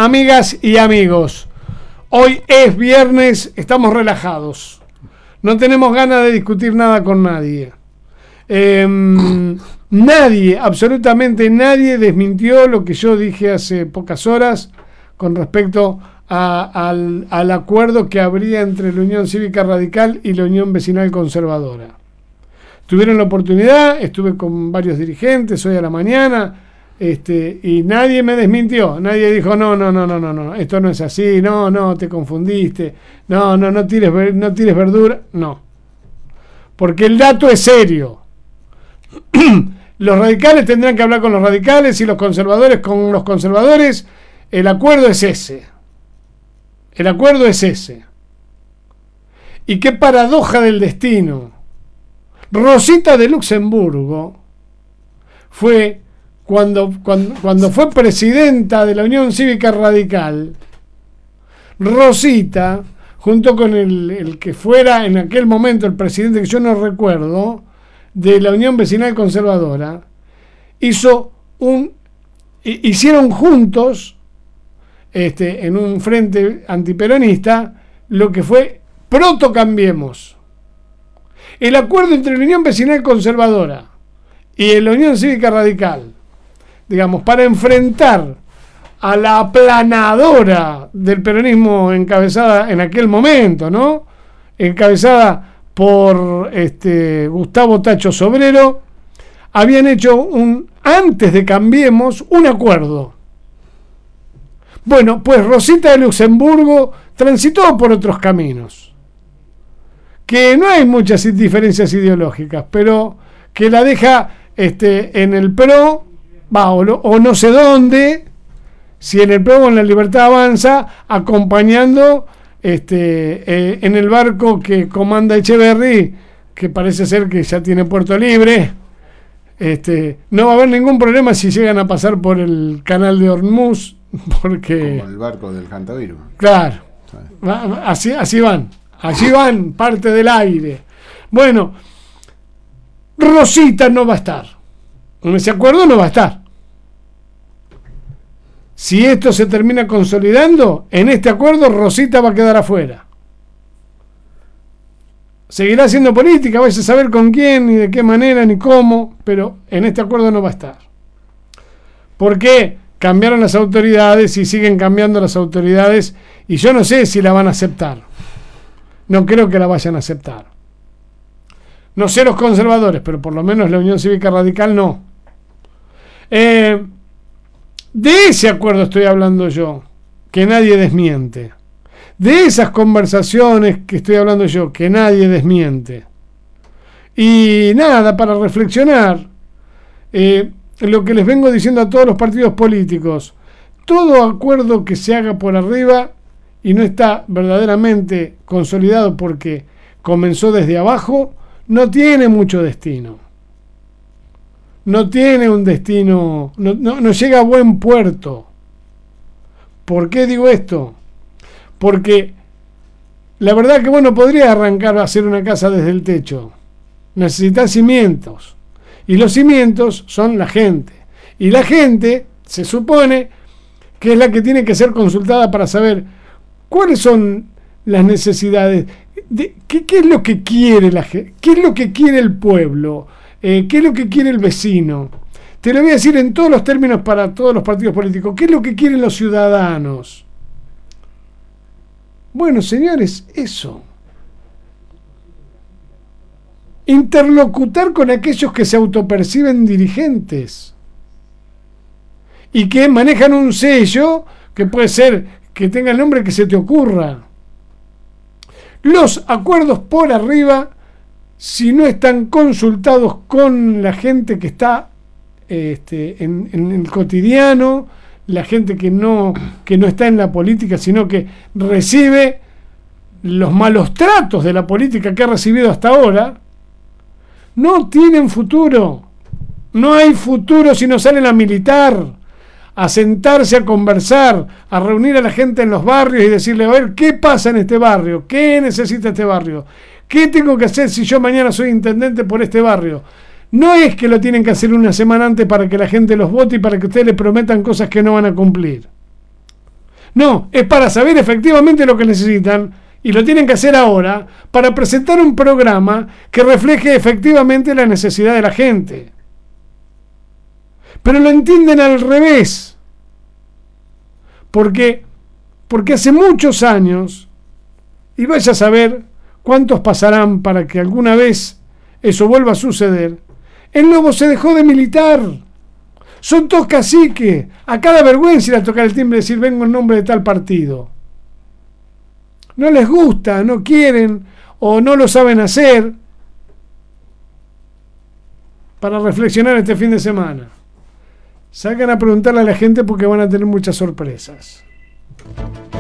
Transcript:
amigas y amigos. Hoy es viernes, estamos relajados. No tenemos ganas de discutir nada con nadie. Nadie, absolutamente nadie desmintió lo que yo dije hace pocas horas con respecto al acuerdo que habría entre la Unión Cívica Radical y la Unión Vecinal Conservadora. Tuvieron la oportunidad, estuve con varios dirigentes hoy a la mañana, y nadie me desmintió, nadie dijo no, esto no es así, no, te confundiste, no tires verdura, no. Porque el dato es serio. Los radicales tendrán que hablar con los radicales y los conservadores con los conservadores. El acuerdo es ese. El acuerdo es ese. Y qué paradoja del destino. Rosita de Luxemburgo fue cuando fue presidenta de la Unión Cívica Radical. Rosita, junto con el que fuera en aquel momento el presidente, que yo no recuerdo, de la Unión Vecinal Conservadora, hicieron juntos, en un frente antiperonista, lo que fue Protocambiemos. El acuerdo entre la Unión Vecinal Conservadora y la Unión Cívica Radical, digamos, para enfrentar a la aplanadora del peronismo encabezada en aquel momento, ¿no? Encabezada por Gustavo Tacho Sobrero, habían hecho antes de Cambiemos un acuerdo. Bueno, pues Rosita de Luxemburgo transitó por otros caminos, que no hay muchas diferencias ideológicas, pero que la deja en el PRO, o no sé dónde, si en el PRO o en la Libertad Avanza, acompañando en el barco que comanda Echeverry, que parece ser que ya tiene puerto libre. No va a haber ningún problema si llegan a pasar por el canal de Hormuz, porque como el barco del Cantavirus. Claro, así van, parte del aire. Bueno, Rosita no va a estar, en ese acuerdo no va a estar. Si esto se termina consolidando, en este acuerdo Rosita va a quedar afuera. Seguirá haciendo política, vais a saber con quién, ni de qué manera, ni cómo, pero en este acuerdo no va a estar. ¿Por qué? Cambiaron las autoridades y siguen cambiando las autoridades, y yo no sé si la van a aceptar. No creo que la vayan a aceptar. No sé los conservadores, pero por lo menos la Unión Cívica Radical no. De ese acuerdo estoy hablando yo, que nadie desmiente. De esas conversaciones que estoy hablando yo, que nadie desmiente. Y nada, para reflexionar, lo que les vengo diciendo a todos los partidos políticos: todo acuerdo que se haga por arriba y no está verdaderamente consolidado porque comenzó desde abajo, no tiene mucho destino. No tiene un destino, no llega a buen puerto. ¿Por qué digo esto? Porque la verdad que bueno, podría arrancar a hacer una casa desde el techo. Necesita cimientos. Y los cimientos son la gente. Y la gente se supone que es la que tiene que ser consultada para saber cuáles son las necesidades. ¿Qué es lo que quiere la gente? ¿Qué es lo que quiere el pueblo? ¿Qué es lo que quiere el vecino? Te lo voy a decir en todos los términos para todos los partidos políticos. ¿Qué es lo que quieren los ciudadanos? Bueno, señores, eso. Interlocutar con aquellos que se autoperciben dirigentes y que manejan un sello que puede ser que tenga el nombre que se te ocurra. Los acuerdos por arriba, si no están consultados con la gente que está en el cotidiano, la gente que no está en la política, sino que recibe los malos tratos de la política que ha recibido hasta ahora, no tienen futuro. No hay futuro si no salen a militar, a sentarse a conversar, a reunir a la gente en los barrios y decirle: a ver, ¿qué pasa en este barrio? ¿Qué necesita este barrio? ¿Qué tengo que hacer si yo mañana soy intendente por este barrio? No es que lo tienen que hacer una semana antes para que la gente los vote y para que ustedes le prometan cosas que no van a cumplir. No, es para saber efectivamente lo que necesitan y lo tienen que hacer ahora para presentar un programa que refleje efectivamente la necesidad de la gente. Pero lo entienden al revés. Porque hace muchos años, y vaya a saber cuántos pasarán para que alguna vez eso vuelva a suceder, el lobo se dejó de militar. Son todos caciques. A cada vergüenza ir a tocar el timbre y decir vengo en nombre de tal partido. No les gusta, no quieren o no lo saben hacer. Para reflexionar este fin de semana. Salgan a preguntarle a la gente porque van a tener muchas sorpresas.